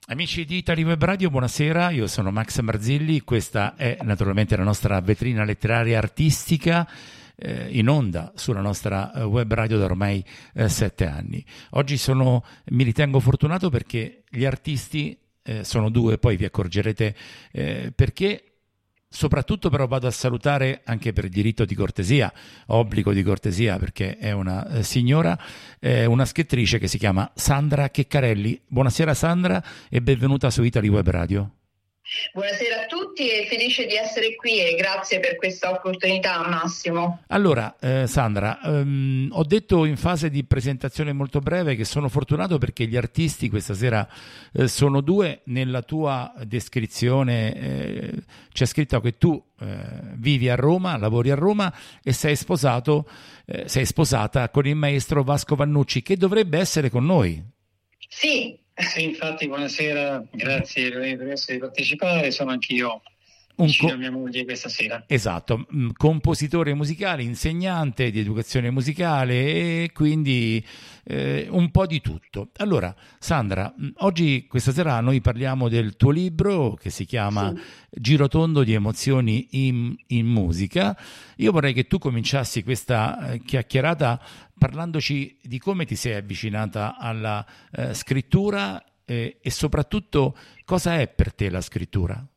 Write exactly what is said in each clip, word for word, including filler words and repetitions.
Amici di Italy Web Radio, buonasera, io sono Max Marzilli, questa è naturalmente la nostra vetrina letteraria artistica eh, in onda sulla nostra eh, web radio da ormai eh, sette anni. Oggi sono, mi ritengo fortunato perché gli artisti eh, sono due, poi vi accorgerete eh, perché. Soprattutto però vado a salutare anche per diritto di cortesia, obbligo di cortesia, perché è una eh, signora, eh, una scrittrice che si chiama Sandra Checcarelli. Buonasera Sandra e benvenuta su Italy Web Radio. Buonasera a tutti e felice di essere qui e grazie per questa opportunità, Massimo. Allora, eh, Sandra, ehm, ho detto in fase di presentazione molto breve che sono fortunato perché gli artisti questa sera eh, sono due. Nella tua descrizione eh, c'è scritto che tu eh, vivi a Roma, lavori a Roma e sei sposato, eh, sei sposata con il maestro Vasco Vannucci, che dovrebbe essere con noi. Sì. Sì, infatti, buonasera, grazie per il permesso di partecipare, sono anch'io Un vicino co- a mia moglie questa sera. Esatto, mh, compositore musicale, insegnante di educazione musicale e quindi eh, un po' di tutto. Allora, Sandra, mh, oggi, questa sera, noi parliamo del tuo libro che si chiama Sì. Girotondo di emozioni in, in musica. Io vorrei che tu cominciassi questa eh, chiacchierata parlandoci di come ti sei avvicinata alla eh, scrittura eh, e soprattutto cosa è per te la scrittura?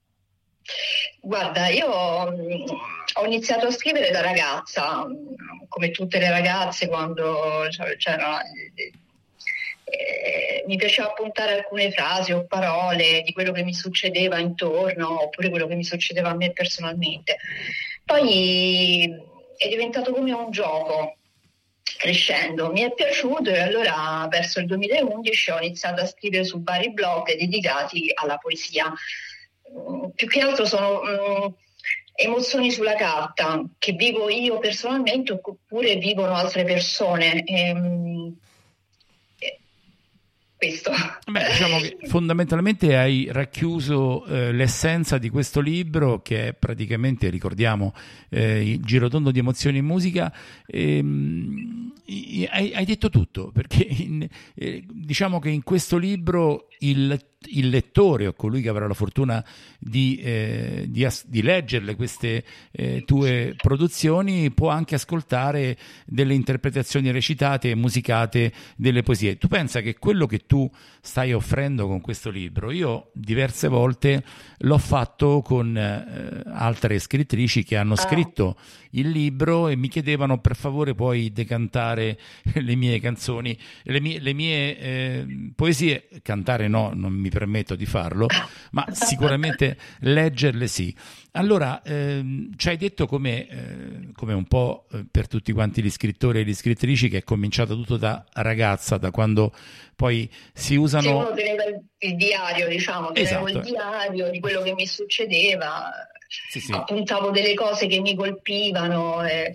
Guarda, io mh, ho iniziato a scrivere da ragazza, mh, come tutte le ragazze quando cioè, c'era, eh, eh, mi piaceva appuntare alcune frasi o parole di quello che mi succedeva intorno oppure quello che mi succedeva a me personalmente. Poi è diventato come un gioco. Crescendo mi è piaciuto e allora verso il duemilaundici ho iniziato a scrivere su vari blog dedicati alla poesia. Mm, Più che altro sono mm, emozioni sulla carta che vivo io personalmente oppure vivono altre persone. Ehm, eh, questo. Beh, diciamo che fondamentalmente hai racchiuso eh, l'essenza di questo libro che è praticamente, ricordiamo, eh, il Girotondo di emozioni in musica. Ehm, i- hai, hai detto tutto, perché in- eh, diciamo che in questo libro il, il lettore o colui che avrà la fortuna di, eh, di, as- di leggerle queste eh, tue produzioni può anche ascoltare delle interpretazioni recitate e musicate delle poesie. Tu pensa che quello che tu stai offrendo con questo libro, io diverse volte l'ho fatto con eh, altre scrittrici che hanno Ah. scritto il libro e mi chiedevano per favore puoi decantare le mie canzoni, le mie, le mie eh, poesie, cantare no, non mi permetto di farlo, ma sicuramente leggerle sì. Allora, ehm, ci hai detto come, eh, come un po' eh, per tutti quanti gli scrittori e le scrittrici che è cominciato tutto da ragazza, da quando poi si Se usano... uno teneva il, il diario, diciamo, tenevo Esatto. il diario di quello che mi succedeva, Sì, sì. appuntavo delle cose che mi colpivano. E,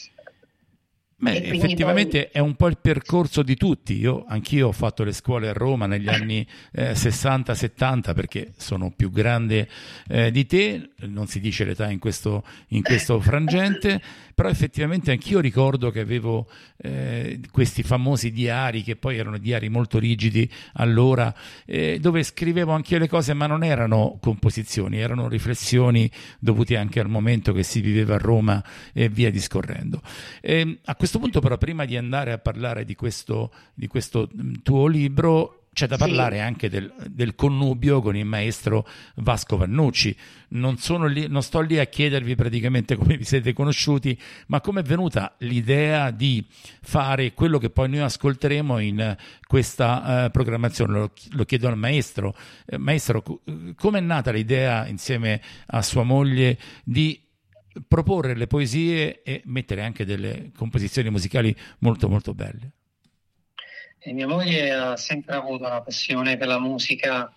Beh, e quindi effettivamente poi è un po' il percorso di tutti. Io anch'io ho fatto le scuole a Roma negli anni eh, sessanta settanta perché sono più grande eh, di te, non si dice l'età in questo, in questo frangente, però effettivamente anch'io ricordo che avevo eh, questi famosi diari, che poi erano diari molto rigidi allora, eh, dove scrivevo anch'io le cose, ma non erano composizioni, erano riflessioni dovute anche al momento che si viveva a Roma e via discorrendo. E a questo punto però, prima di andare a parlare di questo, di questo tuo libro, c'è da Sì. parlare anche del, del connubio con il maestro Vasco Vannucci. Non, sono lì, non sto lì a chiedervi praticamente come vi siete conosciuti, ma come è venuta l'idea di fare quello che poi noi ascolteremo in questa uh, programmazione. Lo, lo chiedo al maestro. Eh, maestro, come è nata l'idea insieme a sua moglie di proporre le poesie e mettere anche delle composizioni musicali molto molto belle? E mia moglie ha sempre avuto una passione per la musica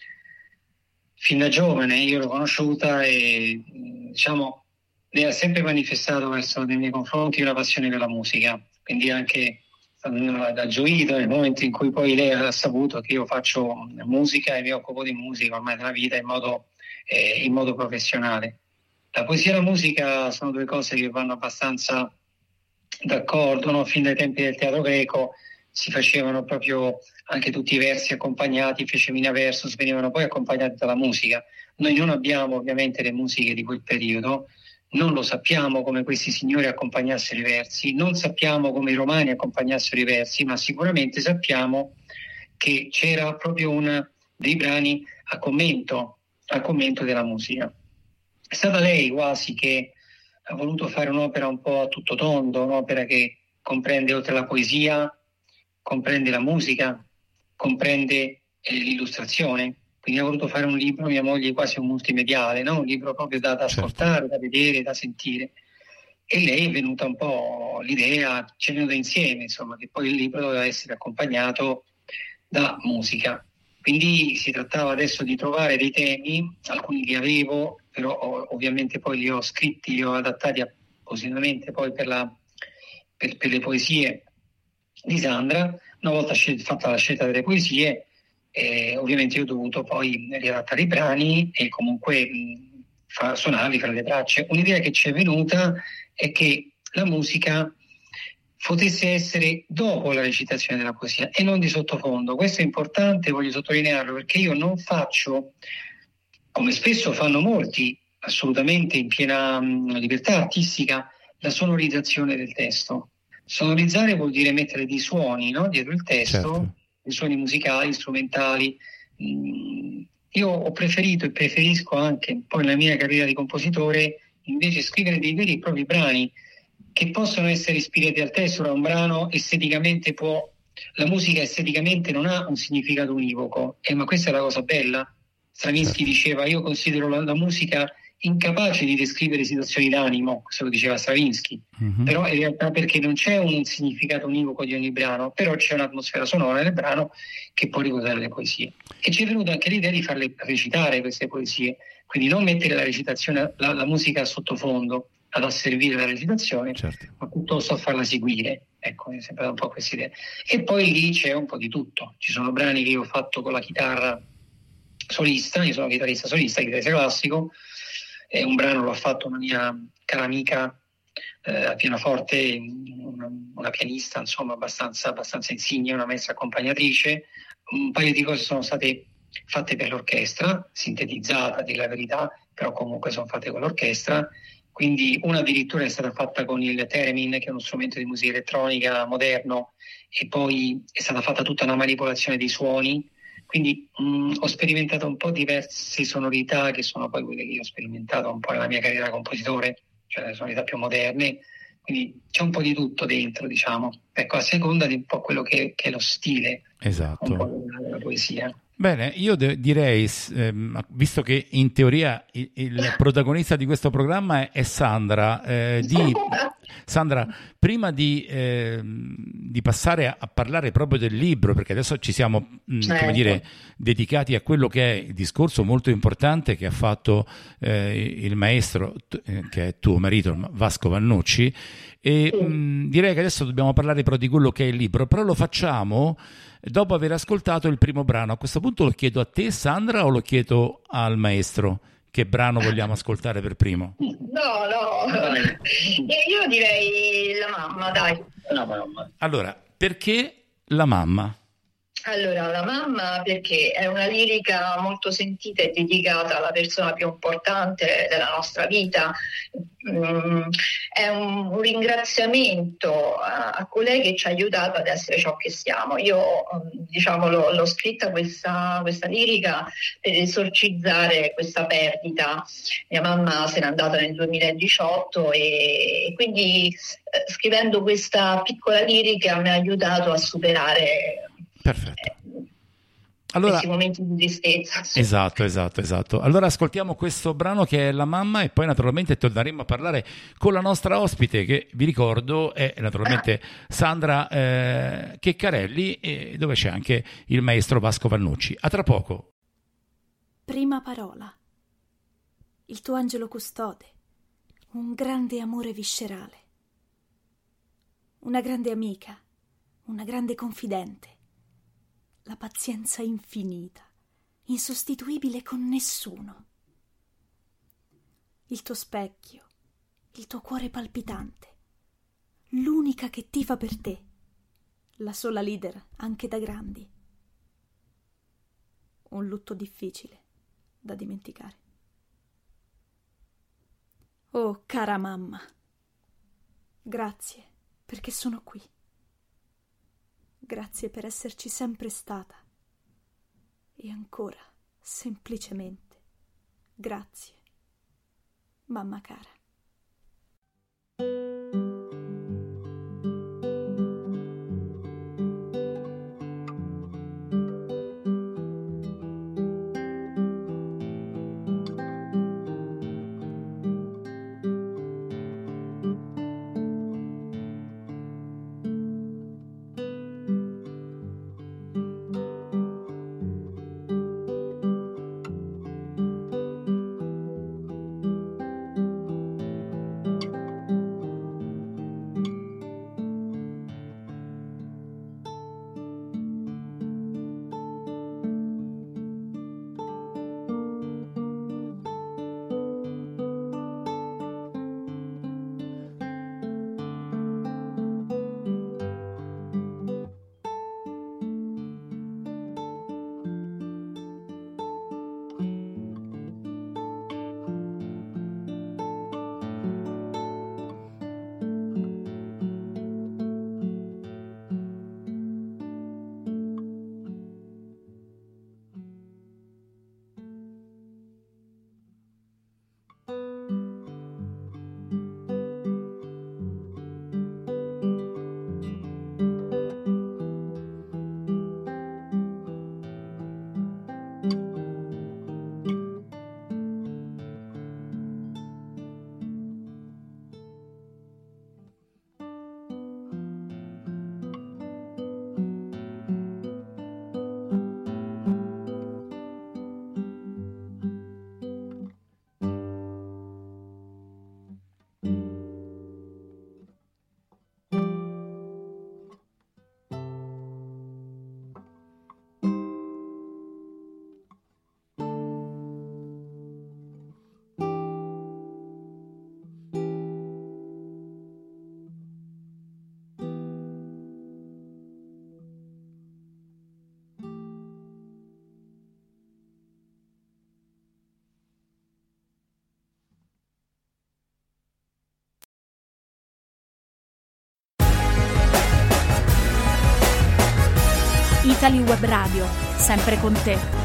fin da giovane, io l'ho conosciuta e diciamo lei ha sempre manifestato verso nei miei confronti una passione per la musica, quindi anche ha gioito nel momento in cui poi lei ha saputo che io faccio musica e mi occupo di musica ormai nella vita in modo, eh, in modo professionale. La poesia e la musica sono due cose che vanno abbastanza d'accordo, no? Fin dai tempi del teatro greco si facevano proprio anche tutti i versi accompagnati, Fecemina Versus, venivano poi accompagnati dalla musica. Noi non abbiamo ovviamente le musiche di quel periodo, non lo sappiamo come questi signori accompagnassero i versi, non sappiamo come i romani accompagnassero i versi, ma sicuramente sappiamo che c'era proprio una, dei brani a commento, a commento della musica. È stata lei quasi che ha voluto fare un'opera un po' a tutto tondo, un'opera che comprende oltre la poesia, comprende la musica, comprende eh, l'illustrazione. Quindi ha voluto fare un libro, mia moglie, quasi un multimediale, no? Un libro proprio da, da ascoltare, certo, da vedere, da sentire. E lei è venuta un po' l'idea, ci è venuta insieme, insomma, che poi il libro doveva essere accompagnato da musica. Quindi si trattava adesso di trovare dei temi, alcuni li avevo, però ho, ovviamente poi li ho scritti, li ho adattati appositamente poi per, la, per, per le poesie di Sandra. Una volta scel- fatta la scelta delle poesie, Eh, ovviamente io ho dovuto poi riadattare i brani e comunque mh, fa, suonarli fra le braccia. Un'idea che ci è venuta è che la musica potesse essere dopo la recitazione della poesia e non di sottofondo. Questo è importante, voglio sottolinearlo, perché io non faccio, come spesso fanno molti, assolutamente in piena mh, libertà artistica, la sonorizzazione del testo. Sonorizzare vuol dire mettere dei suoni, no, dietro il testo, certo, i suoni musicali, strumentali. Io ho preferito e preferisco anche poi nella mia carriera di compositore invece scrivere dei veri e propri brani che possono essere ispirati al testo. Da un brano esteticamente può, la musica esteticamente non ha un significato univoco, eh, ma questa è la cosa bella. Stravinsky, certo, diceva: io considero la, la musica incapace di descrivere situazioni d'animo, questo lo diceva Stravinsky, mm-hmm. Però in realtà perché non c'è un significato univoco di ogni brano, però c'è un'atmosfera sonora nel brano che può ricordare le poesie. E ci è venuta anche l'idea di farle recitare queste poesie, quindi non mettere la recitazione, la, la musica a sottofondo ad asservire la recitazione, certo, ma piuttosto a farla seguire. Ecco, mi è sembrata un po' questa idea. E poi lì c'è un po' di tutto. Ci sono brani che io ho fatto con la chitarra solista, io sono chitarrista solista, chitarrista classico. E un brano l'ha fatto una mia cara amica eh, a pianoforte, una, una pianista, insomma, abbastanza, abbastanza insigne, una maestra accompagnatrice. Un paio di cose sono state fatte per l'orchestra, sintetizzata, di la verità, però comunque sono fatte con l'orchestra. Quindi una addirittura è stata fatta con il theremin, che è uno strumento di musica elettronica moderno, e poi è stata fatta tutta una manipolazione dei suoni. Quindi mh, ho sperimentato un po' diverse sonorità, che sono poi quelle che io ho sperimentato un po' nella mia carriera da compositore, cioè le sonorità più moderne. Quindi c'è un po' di tutto dentro, diciamo, ecco, a seconda di un po' quello che, che è lo stile, esatto, un po' della poesia. Bene, io de- direi, ehm, visto che in teoria il, il protagonista di questo programma è, è Sandra, eh, di, Sandra, prima di, eh, di passare a, a parlare proprio del libro, perché adesso ci siamo, mh, certo, come dire, dedicati a quello che è il discorso molto importante che ha fatto eh, il maestro, t- eh, che è tuo marito, Vasco Vannucci, e sì. mh, direi che adesso dobbiamo parlare però di quello che è il libro, però lo facciamo dopo aver ascoltato il primo brano. A questo punto lo chiedo a te, Sandra, o lo chiedo al maestro? Che brano vogliamo ascoltare per primo? No, no, io direi La mamma, dai. La mamma. Allora, perché La mamma? Allora, La mamma perché è una lirica molto sentita e dedicata alla persona più importante della nostra vita. Mm, è un, un ringraziamento a, a colei che ci ha aiutato ad essere ciò che siamo. Io diciamo l'ho, l'ho scritta questa, questa lirica per esorcizzare questa perdita. Mia mamma se n'è andata nel duemiladiciotto e, e quindi eh, scrivendo questa piccola lirica mi ha aiutato a superare Perfetto. Allora, questi momenti di tristezza. Esatto, esatto, esatto. Allora ascoltiamo questo brano che è La mamma e poi naturalmente torneremo a parlare con la nostra ospite che vi ricordo è naturalmente Sandra eh, Checcarelli, e dove c'è anche il maestro Vasco Vannucci. A tra poco. Prima parola. Il tuo angelo custode. Un grande amore viscerale. Una grande amica. Una grande confidente. La pazienza infinita, insostituibile con nessuno. Il tuo specchio, il tuo cuore palpitante, l'unica che tifa per te, la sola leader anche da grandi. Un lutto difficile da dimenticare. Oh, cara mamma, grazie perché sono qui. Grazie per esserci sempre stata. E ancora, semplicemente, grazie, mamma cara. Italy Web Radio, sempre con te.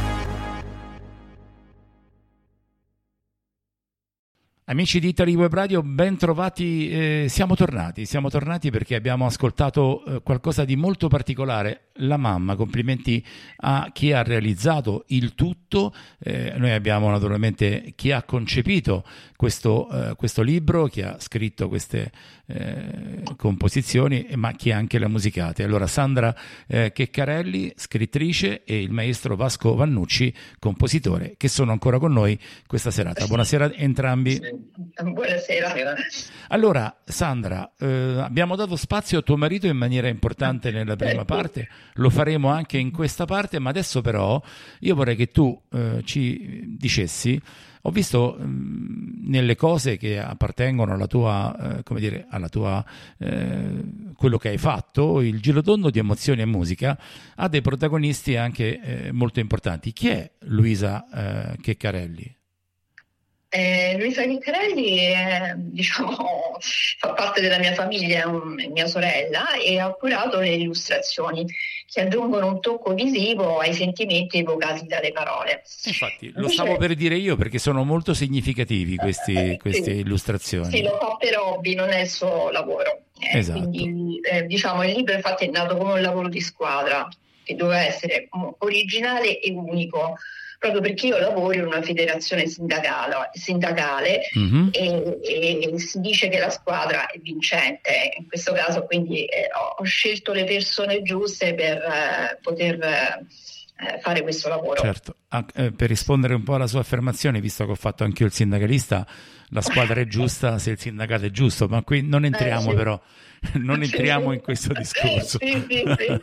Amici di Italy Web Radio, ben trovati, eh, siamo tornati, siamo tornati perché abbiamo ascoltato eh, qualcosa di molto particolare, La Mamma. Complimenti a chi ha realizzato il tutto, eh, noi abbiamo naturalmente chi ha concepito questo, eh, questo libro, chi ha scritto queste eh, composizioni, ma chi ha anche le musicate. Allora Sandra eh, Checcarelli, scrittrice, e il maestro Vasco Vannucci, compositore, che sono ancora con noi questa serata. Buonasera entrambi. Buonasera. Allora Sandra, eh, abbiamo dato spazio a tuo marito in maniera importante nella prima parte, lo faremo anche in questa parte, ma adesso però io vorrei che tu eh, ci dicessi, ho visto mh, nelle cose che appartengono alla tua, eh, come dire, alla tua, eh, quello che hai fatto, il girotondo di Emozioni e Musica ha dei protagonisti anche eh, molto importanti. Chi è Luisa eh, Checcarelli? Eh, Luisa Checcarelli è, diciamo, fa parte della mia famiglia, è, un, è mia sorella, e ha curato le illustrazioni che aggiungono un tocco visivo ai sentimenti evocati dalle parole. Infatti, lo Invece, stavo per dire io, perché sono molto significativi questi, eh, queste sì, illustrazioni. Sì, lo fa per hobby, non è il suo lavoro. Eh, esatto. Quindi, eh, diciamo, il libro infatti è nato come un lavoro di squadra, che doveva essere originale e unico, proprio perché io lavoro in una federazione sindacale, sindacale mm-hmm. e, e si dice che la squadra è vincente. In questo caso quindi eh, ho scelto le persone giuste per eh, poter eh, fare questo lavoro. Certo, ah, eh, per rispondere un po' alla sua affermazione, visto che ho fatto anch'io il sindacalista, la squadra è giusta se il sindacato è giusto, ma qui non entriamo eh, sì. però, non entriamo in questo discorso. Sì, sì, sì.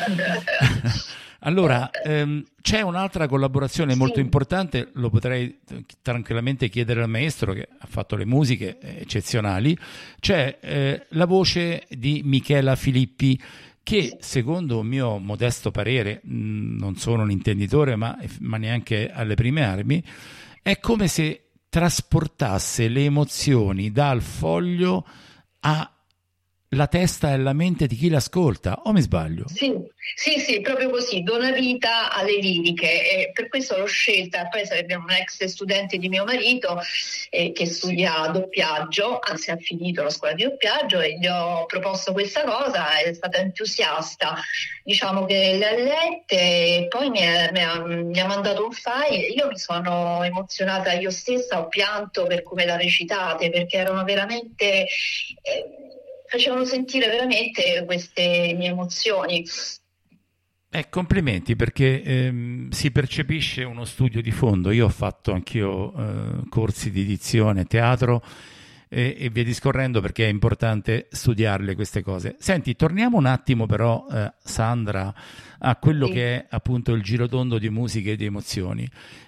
Allora, ehm, c'è un'altra collaborazione molto sì. importante, lo potrei tranquillamente chiedere al maestro che ha fatto le musiche eccezionali, c'è eh, la voce di Michela Filippi, che secondo un mio modesto parere, mh, non sono un intenditore ma, ma neanche alle prime armi, è come se trasportasse le emozioni dal foglio a la testa e la mente di chi l'ascolta, o mi sbaglio? Sì, sì, sì, proprio così, dona vita alle liriche, e per questo l'ho scelta. Poi abbiamo un ex studente di mio marito eh, che studia doppiaggio, anzi ha finito la scuola di doppiaggio, e gli ho proposto questa cosa, è stata entusiasta, diciamo che le ha lette e poi mi, è, mi, ha, mi ha mandato un file. Io mi sono emozionata io stessa, ho pianto per come la recitate, perché erano veramente... Eh, facevano sentire veramente queste mie emozioni. Eh, complimenti, perché ehm, si percepisce uno studio di fondo. Io ho fatto anch'io eh, corsi di dizione, teatro e, e via discorrendo, perché è importante studiarle queste cose. Senti, torniamo un attimo però, eh, Sandra, a quello sì. che è appunto il girotondo di musiche e di emozioni.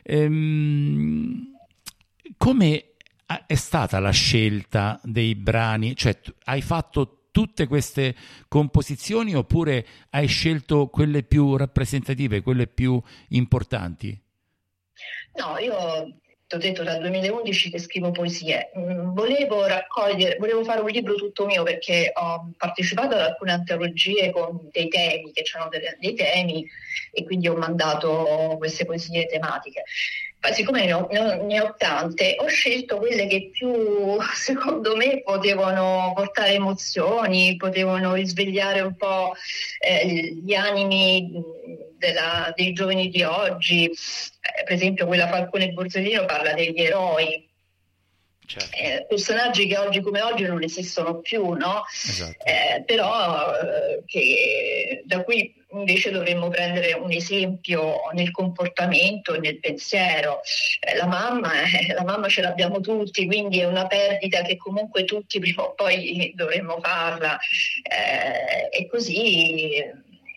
Ehm, come è stata la scelta dei brani? Cioè, hai fatto tutte queste composizioni oppure hai scelto quelle più rappresentative, quelle più importanti? No, io ti ho detto dal duemilaundici che scrivo poesie. Volevo raccogliere, volevo fare un libro tutto mio, perché ho partecipato ad alcune antologie con dei temi, che c'erano dei, dei temi, e quindi ho mandato queste poesie tematiche. Ma siccome ne ho, ne ho tante, ho scelto quelle che più, secondo me, potevano portare emozioni, potevano risvegliare un po' eh, gli animi della, dei giovani di oggi. Eh, per esempio quella Falcone e Borsellino parla degli eroi. Certo. Eh, personaggi che oggi come oggi non esistono più, no? Esatto. Eh, però eh, che, da cui invece dovremmo prendere un esempio nel comportamento e nel pensiero. Eh, la mamma, eh, la mamma ce l'abbiamo tutti, quindi è una perdita che comunque tutti prima o poi dovremmo farla, eh, e così eh,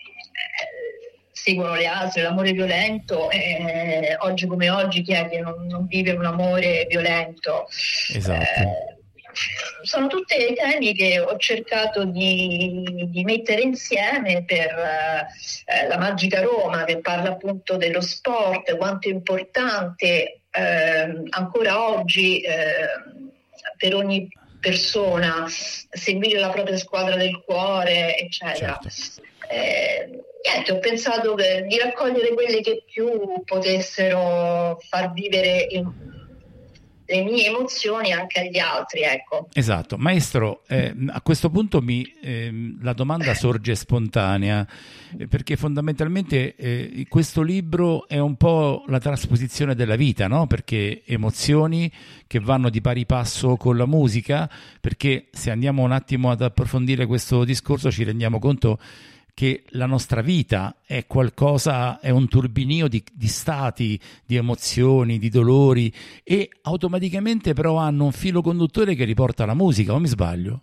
seguono le altre. L'amore violento, eh, oggi come oggi chi è che non, non vive un amore violento? Esatto. Eh, sono tutti temi che ho cercato di, di mettere insieme per eh, la Magica Roma, che parla appunto dello sport, quanto è importante eh, ancora oggi eh, per ogni persona seguire la propria squadra del cuore, eccetera. Certo. Eh, niente, ho pensato che, di raccogliere quelle che più potessero far vivere il, le mie emozioni anche agli altri, ecco. Esatto. Maestro, eh, a questo punto mi, eh, la domanda sorge spontanea, eh, perché fondamentalmente eh, questo libro è un po' la trasposizione della vita, no? Perché emozioni che vanno di pari passo con la musica, perché se andiamo un attimo ad approfondire questo discorso ci rendiamo conto che la nostra vita è qualcosa, è un turbinio di, di stati, di emozioni, di dolori, e automaticamente però hanno un filo conduttore che riporta alla musica, o mi sbaglio?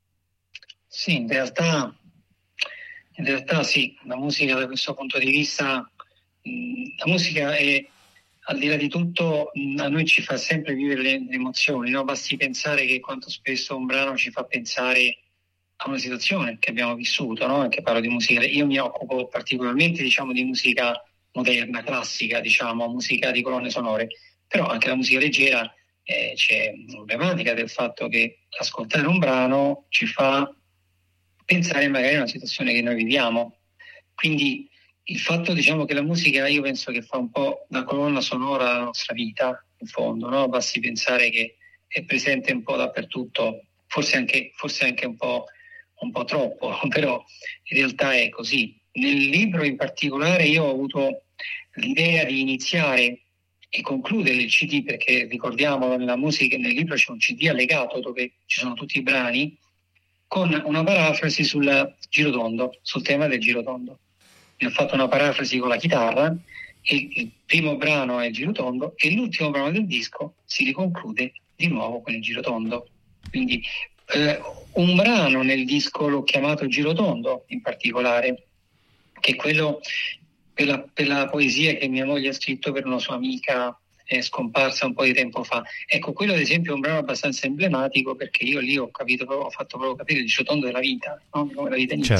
Sì, in realtà, in realtà sì, la musica da questo punto di vista, la musica è, al di là di tutto, a noi ci fa sempre vivere le, le emozioni, no? Basti pensare che quanto spesso un brano ci fa pensare a una situazione che abbiamo vissuto, no? Che parlo di musica. Io mi occupo particolarmente, diciamo, di musica moderna, classica, diciamo, musica di colonne sonore, però anche la musica leggera eh, c'è una problematica del fatto che ascoltare un brano ci fa pensare magari a una situazione che noi viviamo. Quindi il fatto, diciamo, che la musica, io penso che fa un po' da colonna sonora alla nostra vita, in fondo, no? Basti pensare che è presente un po' dappertutto, forse anche, forse anche un po', un po' troppo, però in realtà è così. Nel libro in particolare io ho avuto l'idea di iniziare e concludere il C D, perché ricordiamolo, nella musica, nel libro c'è un C D allegato dove ci sono tutti i brani, con una parafrasi sul girotondo, sul tema del girotondo. Ne ho fatto una parafrasi con la chitarra, e il primo brano è il girotondo e l'ultimo brano del disco si riconclude di nuovo con il girotondo. Quindi eh, un brano nel disco l'ho chiamato Girotondo in particolare, che è quello per la, per la poesia che mia moglie ha scritto per una sua amica eh, scomparsa un po' di tempo fa. Ecco, quello ad esempio è un brano abbastanza emblematico, perché io lì ho capito, ho fatto proprio capire il girotondo della vita, no? Come la vita inizia. Certo.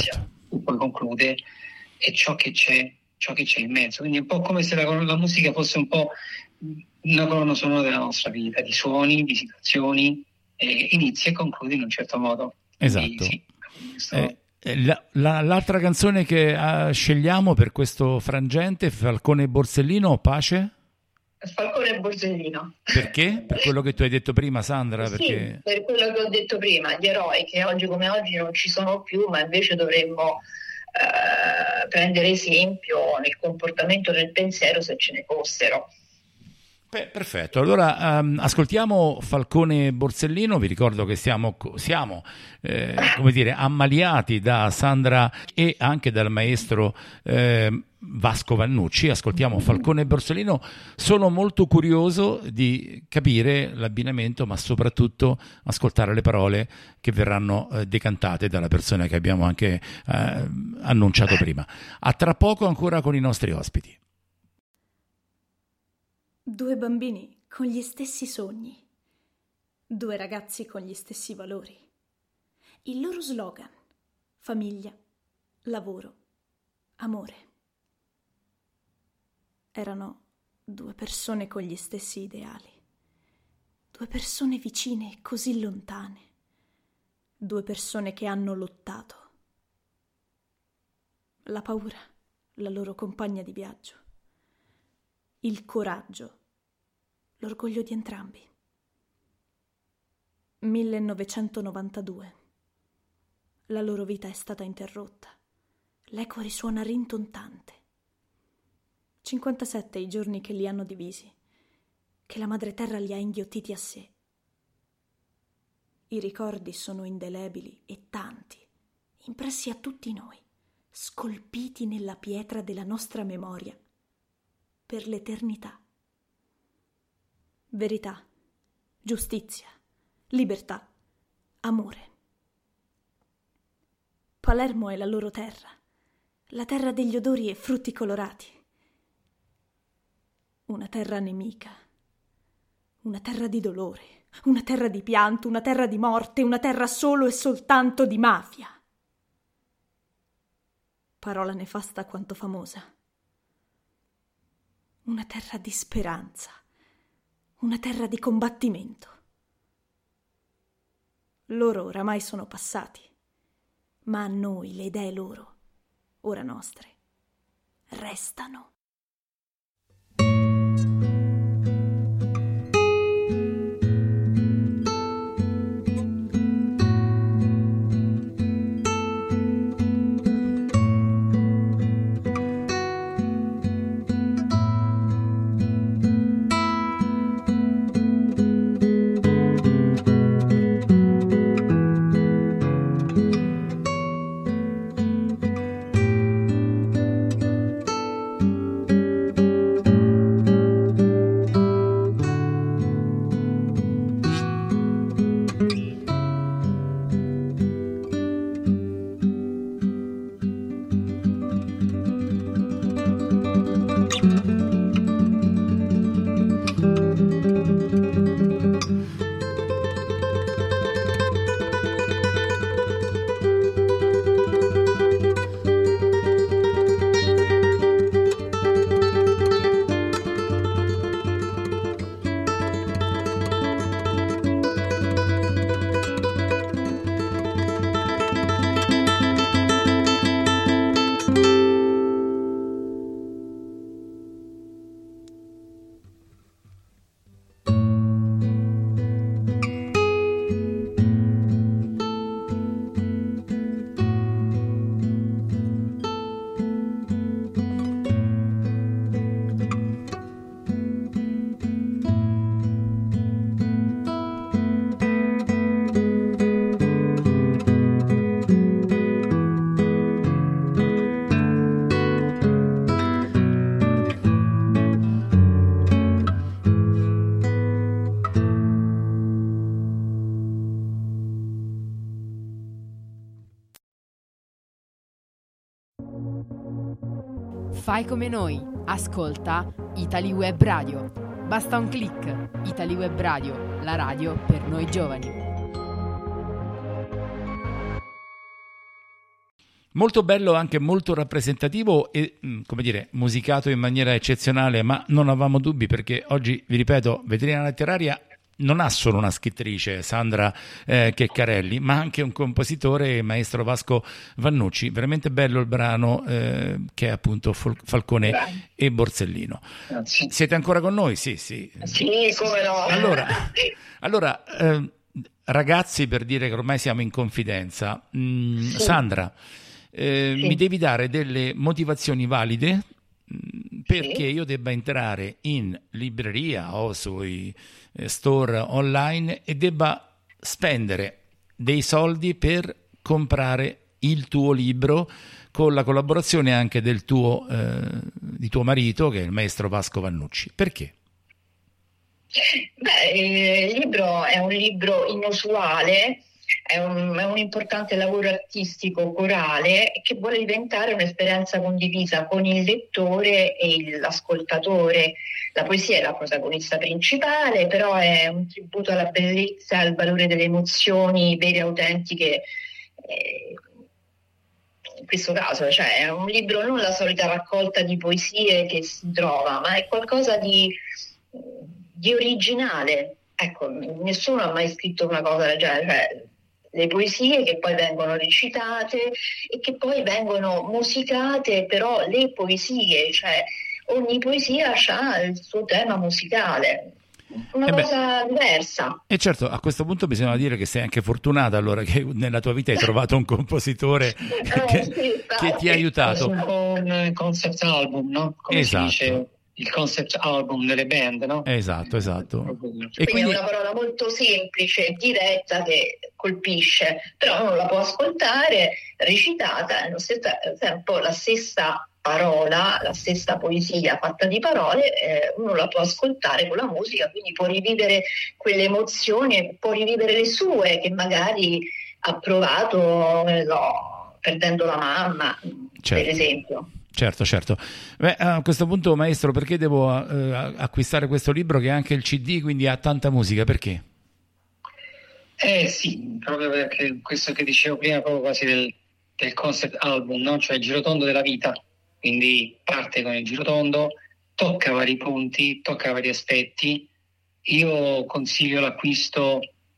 cui poi conclude, e ciò che c'è, ciò che c'è in mezzo. Quindi è un po' come se la, la musica fosse un po' una colonna sonora della nostra vita, di suoni, di situazioni, e inizia e conclude in un certo modo. Esatto. Quindi, sì, questo... eh. La, la, l'altra canzone che uh, scegliamo per questo frangente, Falcone e Borsellino, Pace? Falcone e Borsellino. Perché? Per quello che tu hai detto prima, Sandra? Sì, perché... per quello che ho detto prima, gli eroi che oggi come oggi non ci sono più, ma invece dovremmo eh, prendere esempio nel comportamento del pensiero, se ce ne fossero. Beh, perfetto, allora um, ascoltiamo Falcone e Borsellino. Vi ricordo che siamo, siamo eh, come dire, ammaliati da Sandra e anche dal maestro eh, Vasco Vannucci. Ascoltiamo Falcone e Borsellino. Sono molto curioso di capire l'abbinamento, ma soprattutto ascoltare le parole che verranno eh, decantate dalla persona che abbiamo anche eh, annunciato prima. A tra poco ancora con i nostri ospiti. Due bambini con gli stessi sogni, due ragazzi con gli stessi valori. Il loro slogan: famiglia, lavoro, amore. Erano due persone con gli stessi ideali, due persone vicine e così lontane, due persone che hanno lottato. La paura, la loro compagna di viaggio. Il coraggio, l'orgoglio di entrambi. millenovecentonovantadue. La loro vita è stata interrotta. L'eco risuona rintontante. cinquantasette i giorni che li hanno divisi, che la madre terra li ha inghiottiti a sé. I ricordi sono indelebili e tanti, impressi a tutti noi, scolpiti nella pietra della nostra memoria per l'eternità. Verità, giustizia, libertà, amore. Palermo è la loro terra, la terra degli odori e frutti colorati. Una terra nemica, una terra di dolore, una terra di pianto, una terra di morte, una terra solo e soltanto di mafia. Parola nefasta quanto famosa. Una terra di speranza, una terra di combattimento. Loro oramai sono passati, ma a noi le idee loro, ora nostre, restano. Fai come noi, ascolta Italy Web Radio. Basta un click, Italy Web Radio, la radio per noi giovani. Molto bello, anche molto rappresentativo e, come dire, musicato in maniera eccezionale, ma non avevamo dubbi perché oggi, vi ripeto, Vetrina Letteraria non ha solo una scrittrice, Sandra eh, Checcarelli, ma anche un compositore, il maestro Vasco Vannucci. Veramente bello il brano eh, che è appunto Falcone Beh. e Borsellino. Grazie. Siete ancora con noi? Sì, sì. Sì, come no. Allora, allora eh, ragazzi, per dire che ormai siamo in confidenza, mh, sì. Sandra, eh, sì. mi devi dare delle motivazioni valide perché sì. io debba entrare in libreria o sui eh, store online e debba spendere dei soldi per comprare il tuo libro con la collaborazione anche del tuo, eh, di tuo marito, che è il maestro Vasco Vannucci. Perché? Beh, il libro è un libro inusuale. È un, è un importante lavoro artistico corale che vuole diventare un'esperienza condivisa con il lettore e l'ascoltatore. La poesia è la protagonista principale, però è un tributo alla bellezza, al valore delle emozioni vere e autentiche. Eh, in questo caso, cioè, è un libro non la solita raccolta di poesie che si trova, ma è qualcosa di, di originale. Ecco, nessuno ha mai scritto una cosa del genere. Cioè, le poesie che poi vengono recitate e che poi vengono musicate, però le poesie, cioè ogni poesia ha il suo tema musicale, una eh cosa beh, diversa. E certo, a questo punto bisogna dire che sei anche fortunata allora che nella tua vita hai trovato un compositore eh, che, sì, che ti ha aiutato. È un concept album, no? Come esatto. si dice? Il concept album delle band, no? Esatto, esatto. E quindi è una parola molto semplice, diretta, che colpisce, però uno la può ascoltare recitata, allo stesso tempo la stessa parola, la stessa poesia fatta di parole, eh, uno la può ascoltare con la musica, quindi può rivivere quelle emozioni, può rivivere le sue che magari ha provato no, perdendo la mamma, certo. per esempio. Certo, certo. Beh, a questo punto, maestro, perché devo uh, acquistare questo libro che ha anche il C D, quindi ha tanta musica? Perché? Eh sì, proprio perché questo che dicevo prima, proprio quasi del, del concept album, no? Cioè il girotondo della vita. Quindi parte con il girotondo, tocca vari punti, tocca vari aspetti. Io consiglio l'acquisto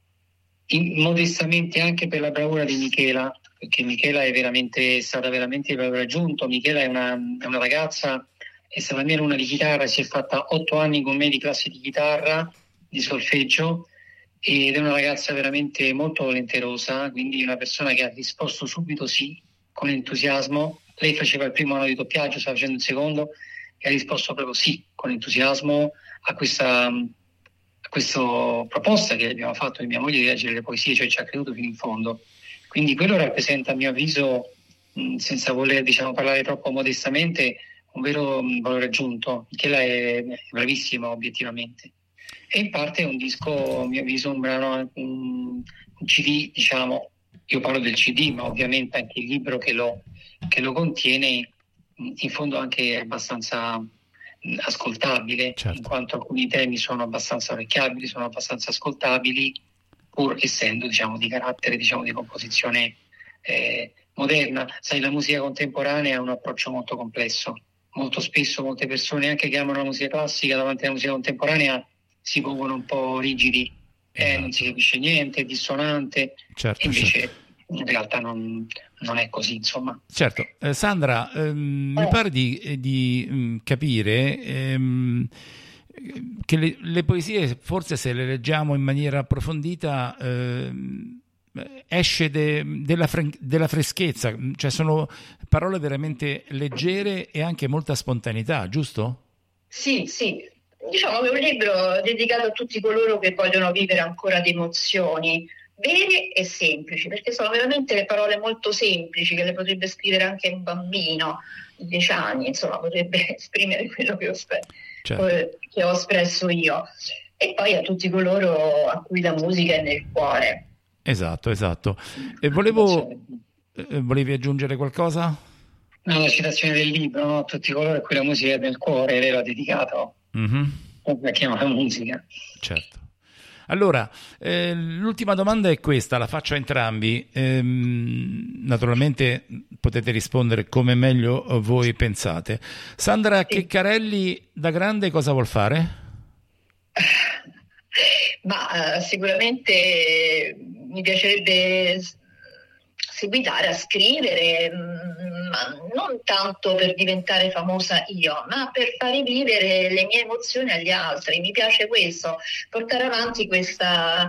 in, modestamente anche per la bravura di Michela, perché Michela è veramente è stata veramente il valore aggiunto. Michela è una, è una ragazza, è stata mia alunna di chitarra, si è fatta otto anni con me di classe di chitarra, di solfeggio, ed è una ragazza veramente molto volenterosa, quindi una persona che ha risposto subito sì, con entusiasmo. Lei faceva il primo anno di doppiaggio, stava facendo il secondo, e ha risposto proprio sì, con entusiasmo a questa, a questa proposta che abbiamo fatto di mia moglie di leggere le poesie, cioè ci ha creduto fino in fondo. Quindi quello rappresenta, a mio avviso, mh, senza voler diciamo, parlare troppo modestamente, un vero mh, valore aggiunto. Michela è, è bravissima obiettivamente. E in parte è un disco, a mio avviso, un brano, un, un C D, diciamo, io parlo del C D, ma ovviamente anche il libro che lo, che lo contiene, mh, in fondo anche abbastanza mh, ascoltabile, certo. In quanto alcuni temi sono abbastanza orecchiabili, sono abbastanza ascoltabili, pur essendo diciamo di carattere diciamo di composizione eh, moderna. Sai, la musica contemporanea ha un approccio molto complesso. Molto spesso molte persone anche che amano la musica classica davanti alla musica contemporanea si pongono un po' rigidi, eh, esatto. Non si capisce niente, è dissonante, certo, invece certo. In realtà non, non è così, insomma. Certo. Eh, Sandra, ehm, eh. mi pare di, di mh, capire ehm, che le, le poesie, forse se le leggiamo in maniera approfondita, eh, esce de, della, fre- della freschezza, cioè sono parole veramente leggere e anche molta spontaneità, giusto? Sì, sì, diciamo che è un libro dedicato a tutti coloro che vogliono vivere ancora di emozioni vere e semplici, perché sono veramente le parole molto semplici che le potrebbe scrivere anche un bambino di dieci anni, insomma potrebbe esprimere quello che ho espresso. Certo. che ho espresso io, e poi a tutti coloro a cui la musica è nel cuore. Esatto, esatto. E volevo eh, volevi aggiungere qualcosa? No, la citazione del libro, no? A tutti coloro a cui la musica è nel cuore, lei l'ha dedicato, mm-hmm. Come chiama la musica. Certo. Allora, eh, l'ultima domanda è questa, la faccio a entrambi. Ehm, naturalmente potete rispondere come meglio voi pensate. Sandra sì. Checcarelli da grande cosa vuol fare? Ma uh, sicuramente mi piacerebbe seguitare a scrivere, ma non tanto per diventare famosa io, ma per far rivivere le mie emozioni agli altri. Mi piace questo, portare avanti questa,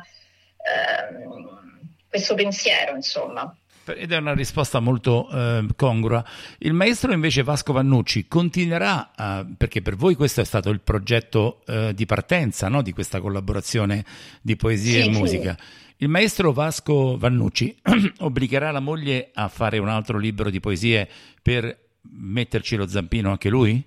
uh, questo pensiero, insomma. Ed è una risposta molto eh, congrua. Il maestro invece Vasco Vannucci continuerà, a, perché per voi questo è stato il progetto eh, di partenza, no? Di questa collaborazione di poesia sì, e musica. Sì. Il maestro Vasco Vannucci obbligherà la moglie a fare un altro libro di poesie per metterci lo zampino anche lui?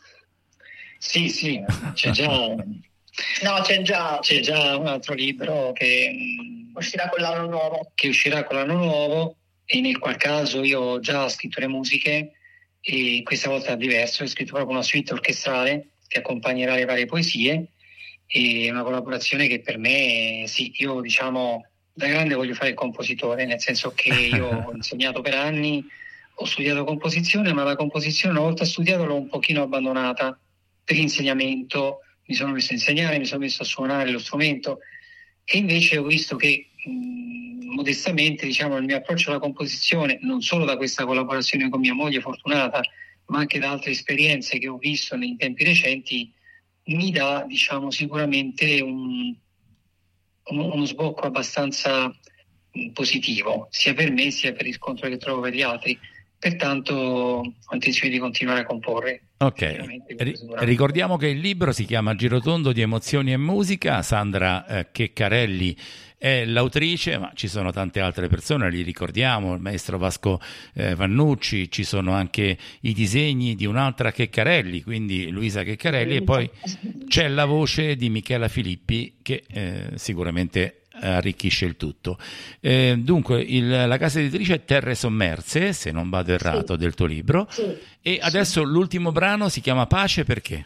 Sì, sì, c'è già, no, c'è già, c'è già un altro libro che uscirà con l'anno nuovo. Che uscirà con l'anno nuovo. E nel qual caso io ho già scritto le musiche e questa volta è diverso, ho scritto proprio una suite orchestrale che accompagnerà le varie poesie e una collaborazione che per me, sì, io diciamo da grande voglio fare il compositore, nel senso che io ho insegnato per anni, ho studiato composizione, ma la composizione una volta studiata l'ho un pochino abbandonata per l'insegnamento, mi sono messo a insegnare, mi sono messo a suonare lo strumento e invece ho visto che mh, modestamente diciamo il mio approccio alla composizione, non solo da questa collaborazione con mia moglie fortunata, ma anche da altre esperienze che ho visto nei tempi recenti, mi dà diciamo sicuramente un, un, uno sbocco abbastanza mh, positivo, sia per me sia per il riscontro che trovo per gli altri. Pertanto ho intenzione di continuare a comporre. Ok, ricordiamo che il libro si chiama Girotondo di emozioni e musica. Sandra eh, Checcarelli è l'autrice, ma ci sono tante altre persone, li ricordiamo, il maestro Vasco eh, Vannucci, ci sono anche i disegni di un'altra Checcarelli, quindi Luisa Checcarelli, e poi c'è la voce di Michela Filippi che eh, sicuramente arricchisce il tutto. Eh, dunque il, la casa editrice è Terre Sommerse, se non vado errato, sì, del tuo libro, sì, e adesso sì. L'ultimo brano si chiama Pace, perché?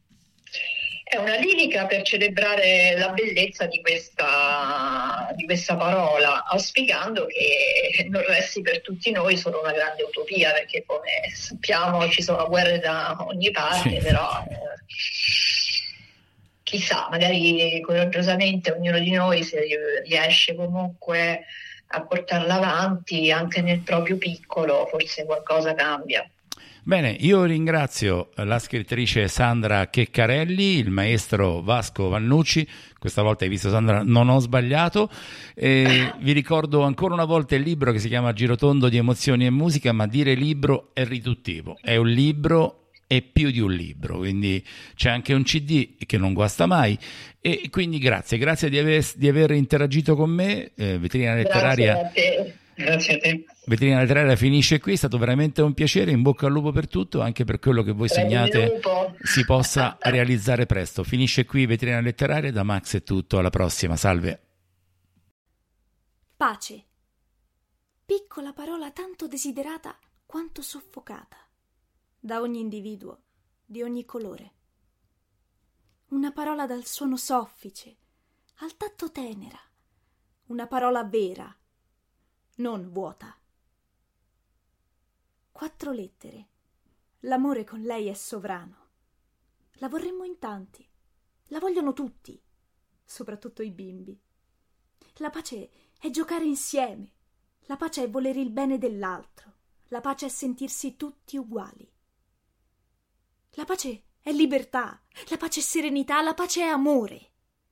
È una lirica per celebrare la bellezza di questa, di questa parola, auspicando che non resti per tutti noi solo una grande utopia, perché come sappiamo ci sono guerre da ogni parte, sì. Però eh, chissà, magari coraggiosamente ognuno di noi se riesce comunque a portarla avanti anche nel proprio piccolo, forse qualcosa cambia. Bene, io ringrazio la scrittrice Sandra Checcarelli, il maestro Vasco Vannucci. Questa volta hai visto, Sandra, non ho sbagliato. E vi ricordo ancora una volta il libro che si chiama Girotondo di emozioni e musica, ma dire libro è riduttivo, è un libro è più di un libro, quindi c'è anche un C D che non guasta mai, e quindi grazie, grazie di aver, di aver interagito con me. eh, Vetrina Letteraria. Grazie a te. Grazie a te. Vetrina Letteraria finisce qui, è stato veramente un piacere, in bocca al lupo per tutto, anche per quello che voi segnate si possa realizzare presto. Finisce qui Vetrina Letteraria, da Max è tutto, alla prossima, salve. Pace, piccola parola tanto desiderata quanto soffocata da ogni individuo, di ogni colore. Una parola dal suono soffice, al tatto tenera, una parola vera, non vuota. Quattro lettere. L'amore con lei è sovrano. La vorremmo in tanti, la vogliono tutti, soprattutto i bimbi. La pace è giocare insieme, la pace è volere il bene dell'altro, la pace è sentirsi tutti uguali. La pace è libertà, la pace è serenità, la pace è amore.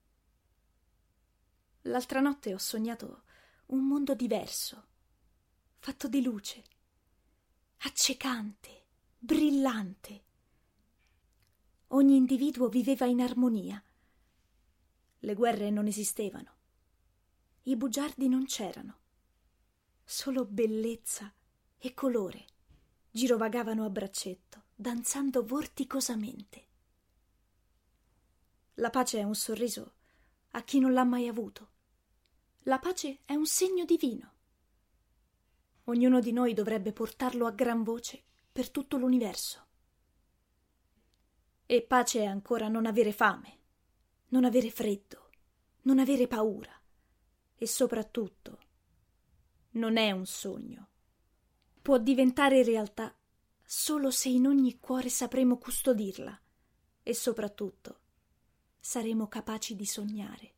L'altra notte ho sognato un mondo diverso, fatto di luce, accecante, brillante. Ogni individuo viveva in armonia. Le guerre non esistevano. I bugiardi non c'erano. Solo bellezza e colore girovagavano a braccetto, danzando vorticosamente. La pace è un sorriso a chi non l'ha mai avuto. La pace è un segno divino. Ognuno di noi dovrebbe portarlo a gran voce per tutto l'universo. E pace è ancora non avere fame, non avere freddo, non avere paura e soprattutto non è un sogno. può diventare realtà solo se in ogni cuore sapremo custodirla e soprattutto saremo capaci di sognare.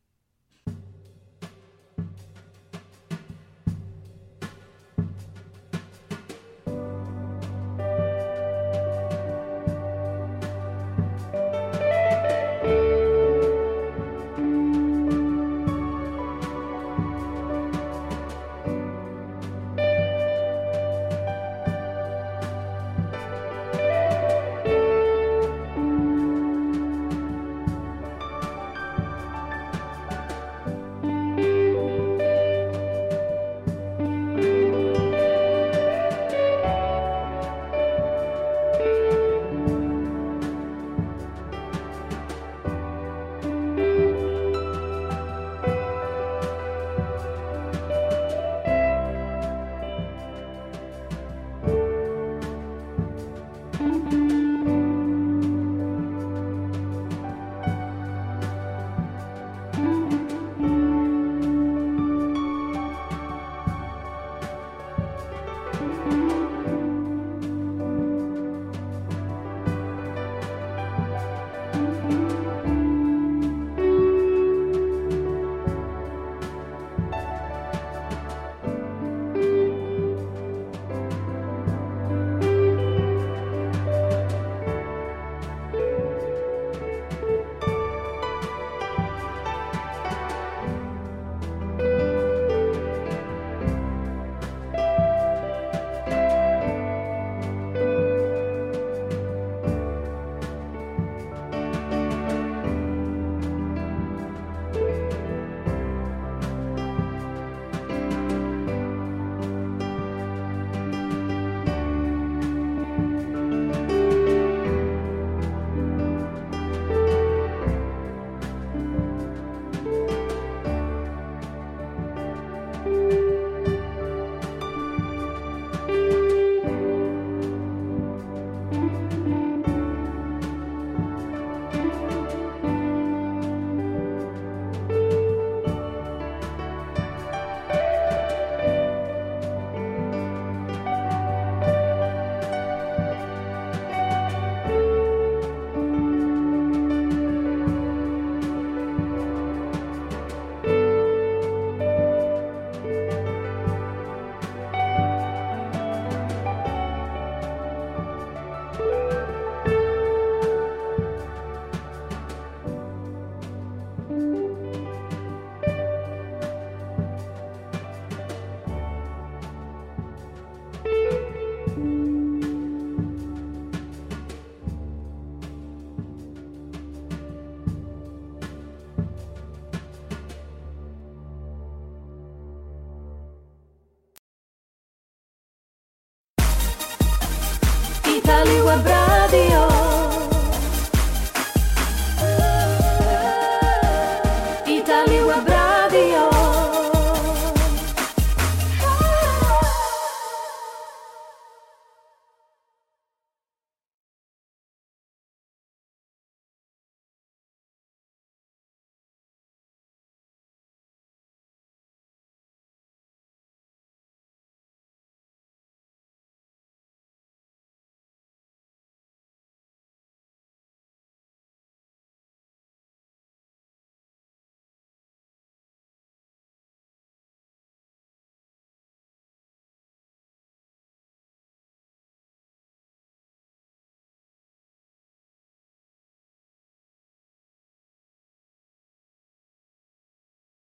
Italy Web Radio.